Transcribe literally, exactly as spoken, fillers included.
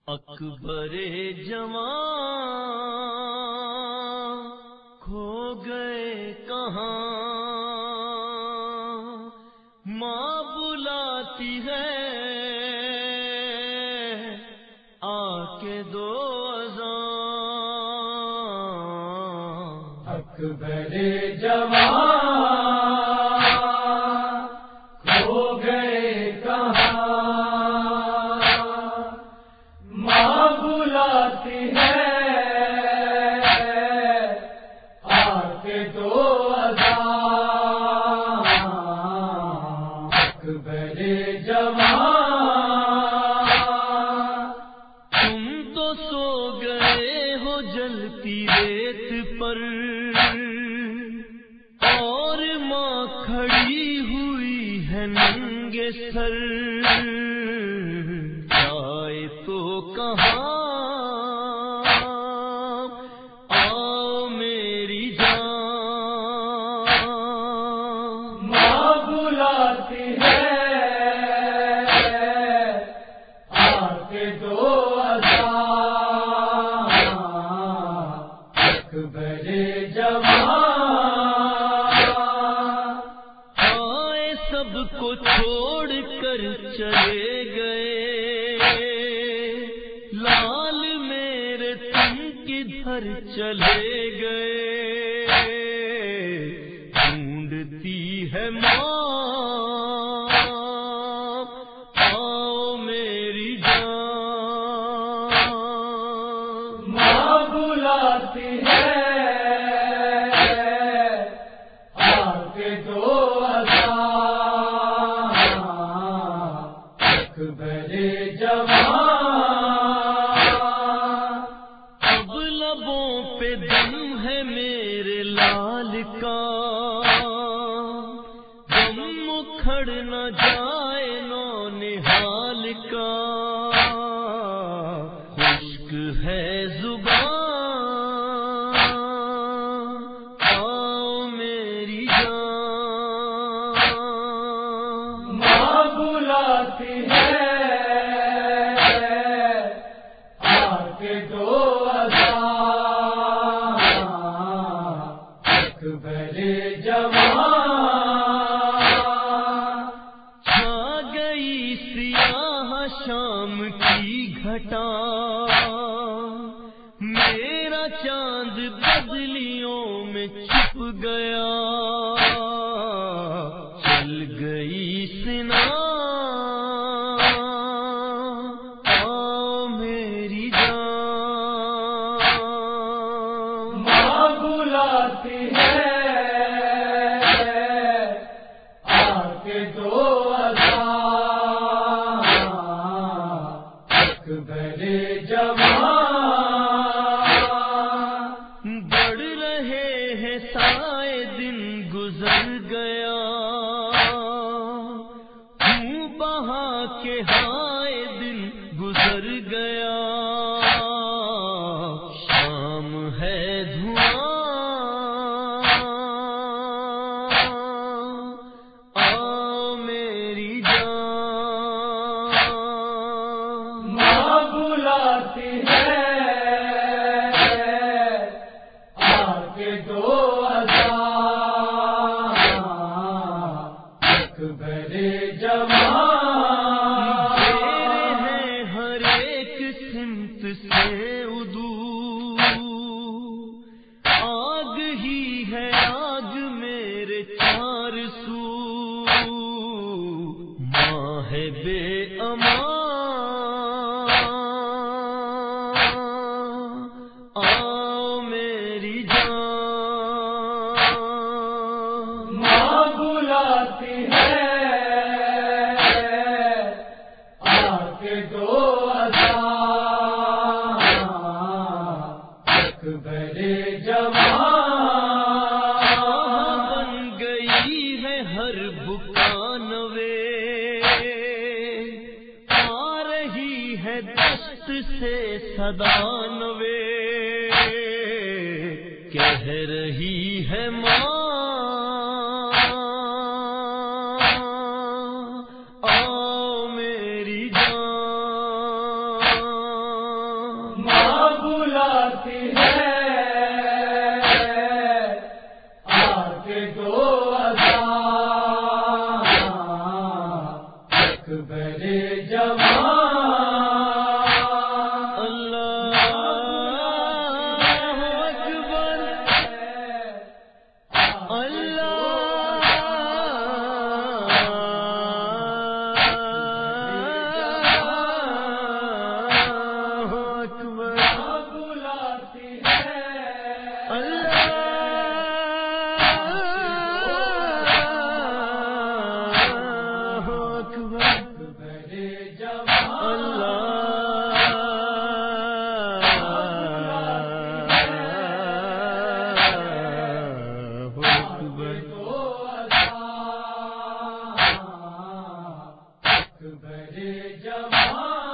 اکبر جوان کھو گئے کہاں، ماں بلاتی ہے آ کے دو اذان۔ اکبر جوان کھو گئے کہاں، ماں بلاتی ہے آ کے دو اذان۔ اکبر جوان تم تو سو گئے ہو جلتی ریت پر، اور ماں کھڑی ہوئی ہے ننگے سر، جائے تو کہاں آؤ میری جان۔ ماں بلاتی ہے آ کے دو اذان۔ اکبر جوان آئے سب کو چھوڑ کر چلے گئے، لال میرے تم کدھر چلے گئے، ڈھونڈتی ہے ماں آؤ میری جان۔ ماں بلاتی ہے آ کے دو اذان۔ اکبر جوان اب لبوں پہ دم ہے میرے لال کا، غم اکھڑ نہ جائے نو نہال کا، خشک ہے زبان آؤ میری جان۔ ماں بلاتی ہے آ کے دو اذان۔ اکبر جوان چھا گئی سیاہ شام کی گھٹا، میرا چاند بدلیوں میں چھپ گیا، چل گئی سنا آؤ میری جان۔ ماں بلاتی ہے آ کے دو اذان۔ اکبر جوان بڑھ رہے ہیں سائے دن گزر گیا، ہوں بہا کے ہائے دن گزر گیا، شام ہے دھواں آؤ میری جان۔ ماں بلاتی ہے آ کے دو اذان۔ اکبر جوان ہے ہر ایک سمت سے ادو، آگ ہی ہے آگ میرے چار سو، ماں ہے بے امان آؤ میری جان۔ ماں بلاتی ہے آ کے دو اذان۔ اکبر جوان بن گئی ہے ہر بکانوے، آ رہی ہے دست سے صدانوے، کہہ رہی ہے ماں آؤ میری جان۔ بلاتی ہے آ کے دو اذان اکبر جوان اللہ اکبر جوان